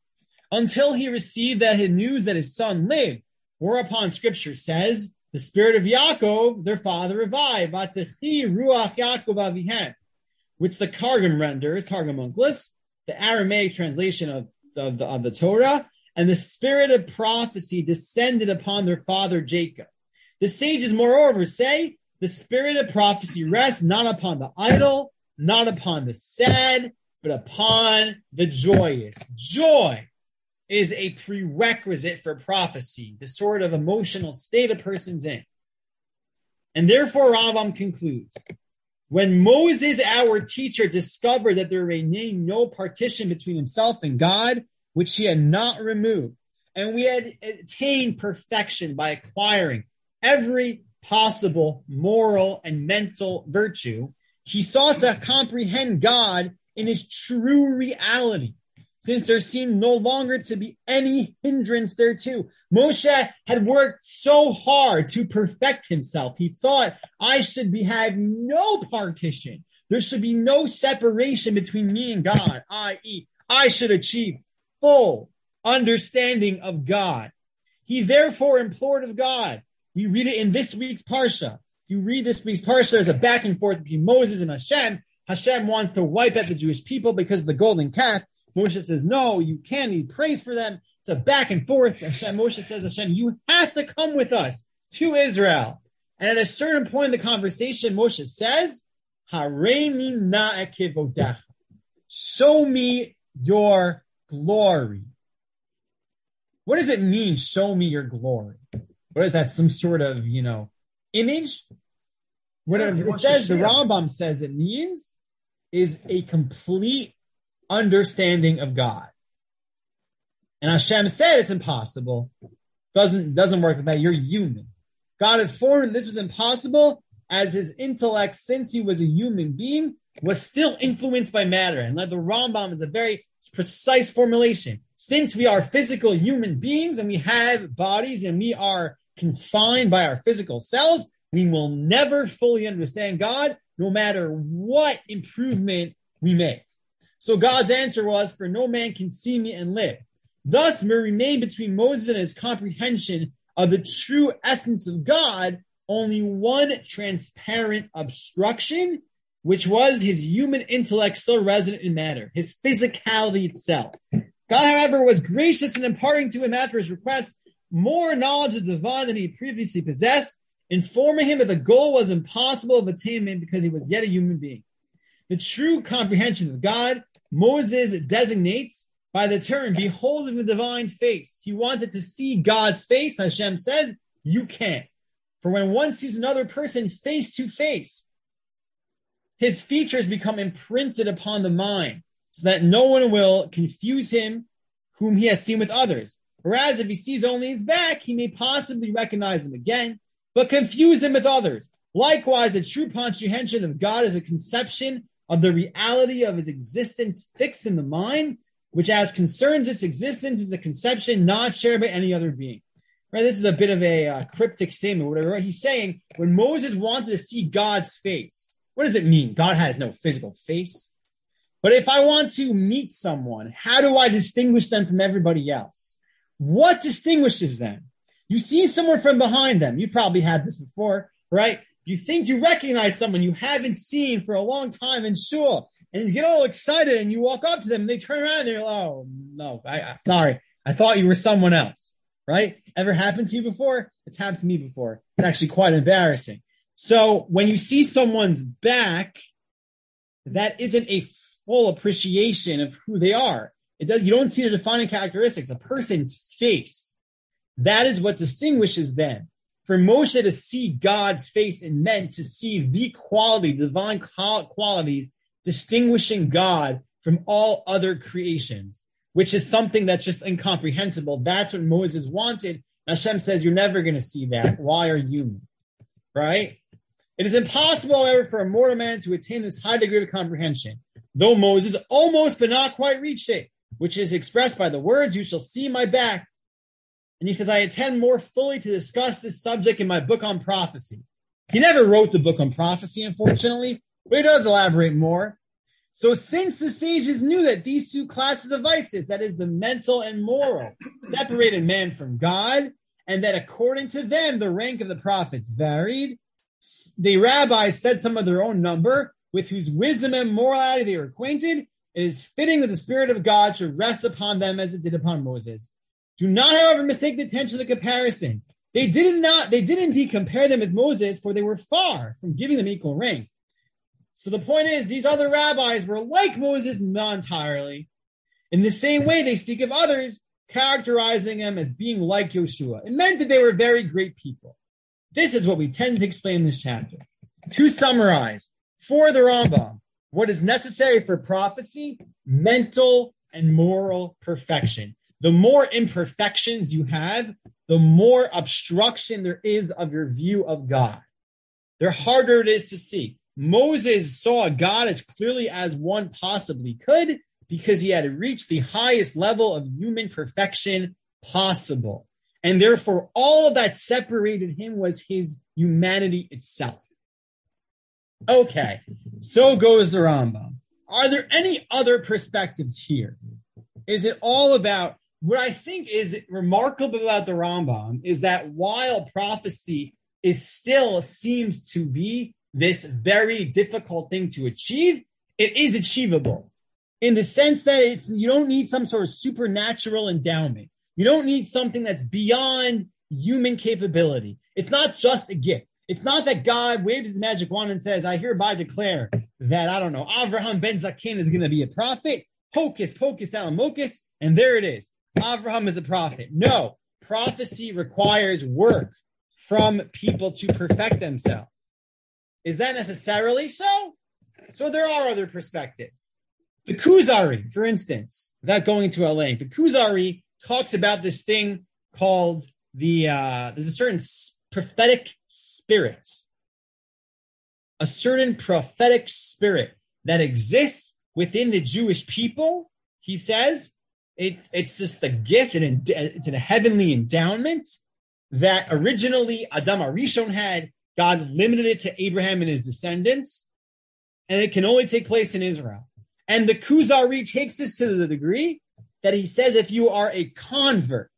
until he received that his news that his son lived. Whereupon Scripture says, the spirit of Yaakov, their father, revived, V'atechi ruach Yaakov avihem, which the Targum renders, Targum Onkelos, the Aramaic translation of, of, the, of the Torah, and the spirit of prophecy descended upon their father Jacob. The sages, moreover, say the spirit of prophecy rests not upon the idle, not upon the sad, but upon the joyous. Joy is a prerequisite for prophecy, the sort of emotional state a person's in. And therefore, Rambam concludes, when Moses, our teacher, discovered that there remained no partition between himself and God, which he had not removed, and we had attained perfection by acquiring every possible moral and mental virtue, he sought to comprehend God in his true reality, since there seemed no longer to be any hindrance thereto. Moshe had worked so hard to perfect himself. He thought, I should be have no partition. There should be no separation between me and God, that is, I should achieve full understanding of God. He therefore implored of God. We read it in this week's Parsha. You read this week's Parsha, there's a back and forth between Moses and Hashem. Hashem wants to wipe out the Jewish people because of the golden calf. Moshe says, no, you can't. He prays for them. It's a back and forth. Hashem, Moshe says, Hashem, you have to come with us to Israel. And at a certain point in the conversation, Moshe says, Hareini na ekevodecha. Show me your glory. What does it mean, show me your glory? What is that, some sort of, you know, image? What yeah, it says, the Rambam says it means is a complete understanding of God. And Hashem said it's impossible. Doesn't, doesn't work with that. You're human. God had formed this was impossible as his intellect, since he was a human being, was still influenced by matter. And like the Rambam is a very precise formulation. Since we are physical human beings and we have bodies and we are confined by our physical cells, we will never fully understand God, no matter what improvement we make. So God's answer was, for no man can see me and live. Thus, there remained between Moses and his comprehension of the true essence of God only one transparent obstruction, which was his human intellect still resident in matter, his physicality itself. God, however, was gracious in imparting to him after his request more knowledge of the divine than he previously possessed, informing him that the goal was impossible of attainment because he was yet a human being. The true comprehension of God, Moses designates by the term beholding the divine face. He wanted to see God's face. Hashem says, you can't. For when one sees another person face to face, his features become imprinted upon the mind so that no one will confuse him whom he has seen with others. Whereas if he sees only his back, he may possibly recognize him again, but confuse him with others. Likewise, the true comprehension of God is a conception of the reality of his existence fixed in the mind, which as concerns its existence is a conception not shared by any other being. Right? This is a bit of a uh, cryptic statement, whatever. Right? He's saying when Moses wanted to see God's face, what does it mean? God has no physical face. But if I want to meet someone, how do I distinguish them from everybody else? What distinguishes them? You see someone from behind them. You probably had this before, right? You think you recognize someone you haven't seen for a long time in shul, and you get all excited and you walk up to them and they turn around and they're like, oh, no, I, I, sorry. I thought you were someone else, right? Ever happened to you before? It's happened to me before. It's actually quite embarrassing. So when you see someone's back, that isn't a full appreciation of who they are. It does. You don't see the defining characteristics. A person's face. That is what distinguishes them. For Moshe to see God's face and meant to see the quality, divine qualities, distinguishing God from all other creations, which is something that's just incomprehensible. That's what Moses wanted. Hashem says, you're never going to see that. Why are you? Right? It is impossible, however, for a mortal man to attain this high degree of comprehension, though Moses almost but not quite reached it, which is expressed by the words, you shall see my back. And he says, I intend more fully to discuss this subject in my book on prophecy. He never wrote the book on prophecy, unfortunately, but he does elaborate more. So since the sages knew that these two classes of vices, that is the mental and moral, separated man from God, and that according to them, the rank of the prophets varied, the rabbis said some of their own number, with whose wisdom and morality they were acquainted, it is fitting that the Spirit of God should rest upon them as it did upon Moses. Do not, however, mistake the intention of the comparison. They did not, they did indeed compare them with Moses, for they were far from giving them equal rank. So the point is, these other rabbis were like Moses, not entirely. In the same way, they speak of others, characterizing them as being like Yoshua. It meant that they were very great people. This is what we tend to explain in this chapter. To summarize, for the Rambam, what is necessary for prophecy? Mental and moral perfection. The more imperfections you have, the more obstruction there is of your view of God. The harder it is to see. Moses saw God as clearly as one possibly could because he had reached the highest level of human perfection possible. And therefore, all that separated him was his humanity itself. Okay, so goes the Rambam. Are there any other perspectives here? Is it all about, what I think is remarkable about the Rambam is that while prophecy is still seems to be this very difficult thing to achieve, it is achievable in the sense that it's you don't need some sort of supernatural endowment. You don't need something that's beyond human capability. It's not just a gift. It's not that God waves his magic wand and says, I hereby declare that, I don't know, Avraham ben Zaken is going to be a prophet. Hocus pocus alamocus, and there it is. Avraham is a prophet. No, prophecy requires work from people to perfect themselves. Is that necessarily so? So there are other perspectives. The Kuzari, for instance, without going into a length, the Kuzari talks about this thing called the, uh, there's a certain prophetic spirit, a certain prophetic spirit that exists within the Jewish people. He says it, it's just a gift, and it's a heavenly endowment that originally Adam HaRishon had. God limited it to Abraham and his descendants, and it can only take place in Israel. And the Kuzari takes this to the degree that he says if you are a convert,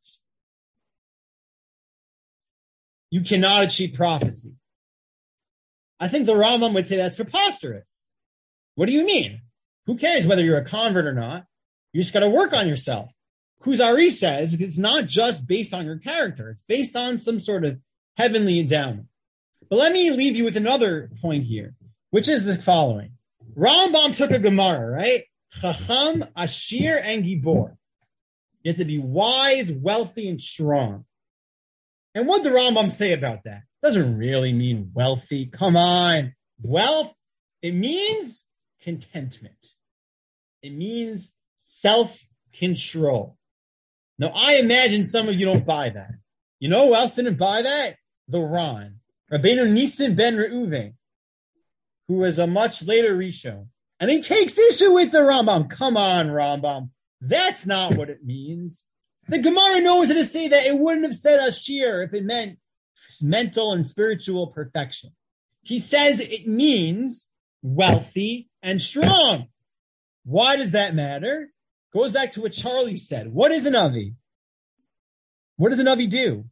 you cannot achieve prophecy. I think the Rambam would say that's preposterous. What do you mean? Who cares whether you're a convert or not? You just got to work on yourself. Kuzari says it's not just based on your character. It's based on some sort of heavenly endowment. But let me leave you with another point here, which is the following. Rambam took a Gemara, right? Chacham, Ashir, and Gibor. You have to be wise, wealthy, and strong. And what did the Rambam say about that? Doesn't really mean wealthy. Come on. Wealth, it means contentment. It means self-control. Now, I imagine some of you don't buy that. You know who else didn't buy that? The Ron. Rabbeinu Nisim ben Reuven, who was a much later Rishon. And he takes issue with the Rambam. Come on, Rambam. That's not what it means. The Gemara knows how to say that it wouldn't have said Ashir if it meant mental and spiritual perfection. He says it means wealthy and strong. Why does that matter? Goes back to what Charlie said. What is an Navi? What does a Navi do?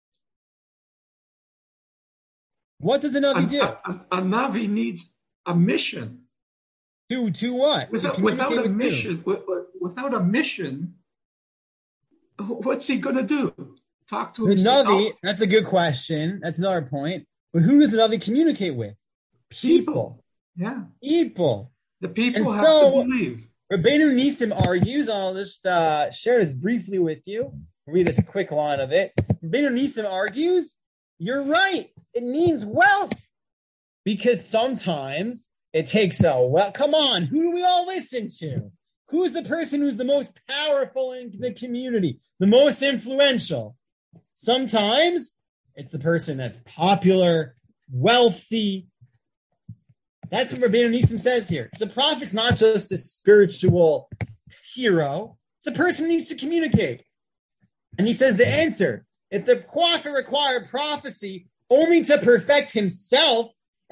What does a Navi do? A, a, a Navi needs a mission. To, to what? Without, to without a with mission, with, without a mission, what's he going to do? Talk to the himself? Navi, that's a good question. That's another point. But who does the Navi communicate with? People. People. Yeah. People. The people and have so, to believe. Rabbeinu Nisim argues, I'll just uh, share this briefly with you. Read this quick line of it. Rabbeinu Nisim argues, you're right. It means wealth. Because sometimes it takes a, well, come on, who do we all listen to? Who's the person who's the most powerful in the community, the most influential? Sometimes it's the person that's popular, wealthy. That's what Rabbeinu Nisim says here. So the prophet's not just a spiritual hero. It's a person who needs to communicate. And he says the answer, if the prophet required prophecy only to perfect himself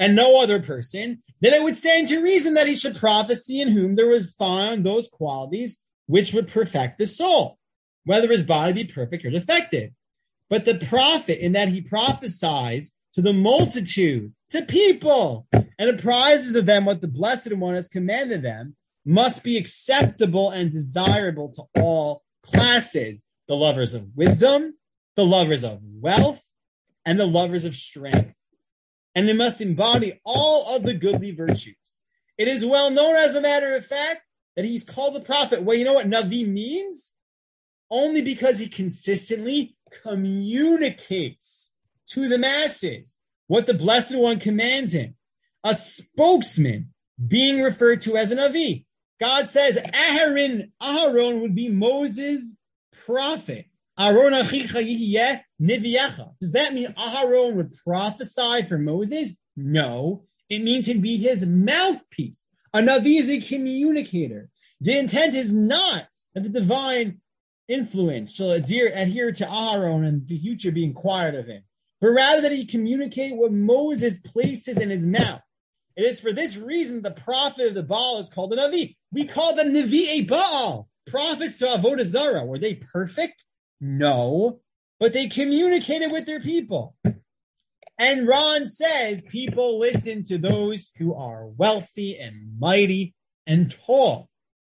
and no other person, then it would stand to reason that he should prophesy in whom there was found those qualities which would perfect the soul, whether his body be perfect or defective. But the prophet, in that he prophesies to the multitude, to people, and apprises of them what the Blessed One has commanded them, must be acceptable and desirable to all classes, the lovers of wisdom, the lovers of wealth, and the lovers of strength. And they must embody all of the goodly virtues. It is well known, as a matter of fact, that he's called the prophet. Well, you know what Navi means? Only because he consistently communicates to the masses what the Blessed One commands him. A spokesman being referred to as a Navi. God says Aaron, Aharon would be Moses' prophet. Aaron achicha yihyeh neviecha. Does that mean Aharon would prophesy for Moses? No. It means he'd be his mouthpiece. A Navi is a communicator. The intent is not that the divine influence shall adhere, adhere to Aharon and the future be inquired of him, but rather that he communicate what Moses places in his mouth. It is for this reason the prophet of the Baal is called a Navi. We call them Nevi'ei Baal, prophets to Avodah Zarah. Were they perfect? No, but they communicated with their people. And Ron says people listen to those who are wealthy and mighty and tall.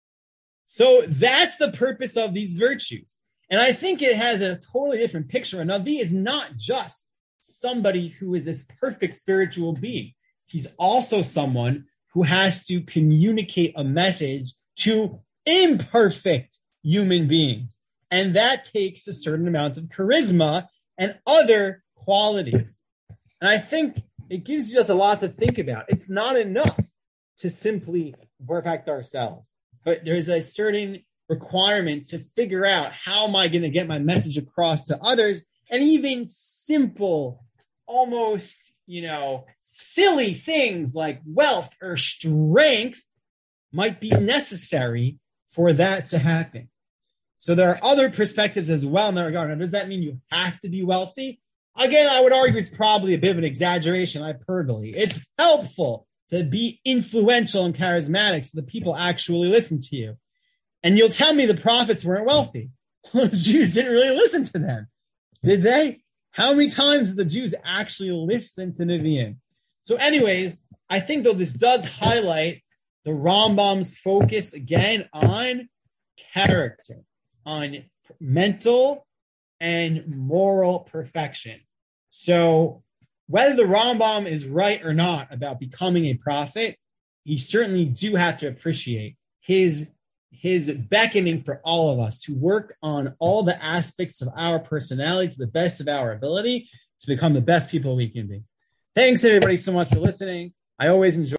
So that's the purpose of these virtues. And I think it has a totally different picture. A Navi is not just somebody who is this perfect spiritual being. He's also someone who has to communicate a message to imperfect human beings. And that takes a certain amount of charisma and other qualities. And I think it gives us a lot to think about. It's not enough to simply perfect ourselves, but there's a certain requirement to figure out how am I going to get my message across to others, and even simple, almost, you know, silly things like wealth or strength might be necessary for that to happen. So there are other perspectives as well in that regard. Now, does that mean you have to be wealthy? Again, I would argue it's probably a bit of an exaggeration, hyperbole. It's helpful to be influential and charismatic so the people actually listen to you. And you'll tell me the prophets weren't wealthy. Well, the Jews didn't really listen to them, did they? How many times did the Jews actually listen to Nevi'im? So anyways, I think though this does highlight the Rambam's focus again on character, on mental and moral perfection. So whether the Rambam is right or not about becoming a prophet, you certainly do have to appreciate his, his beckoning for all of us to work on all the aspects of our personality to the best of our ability to become the best people we can be. Thanks everybody so much for listening. I always enjoy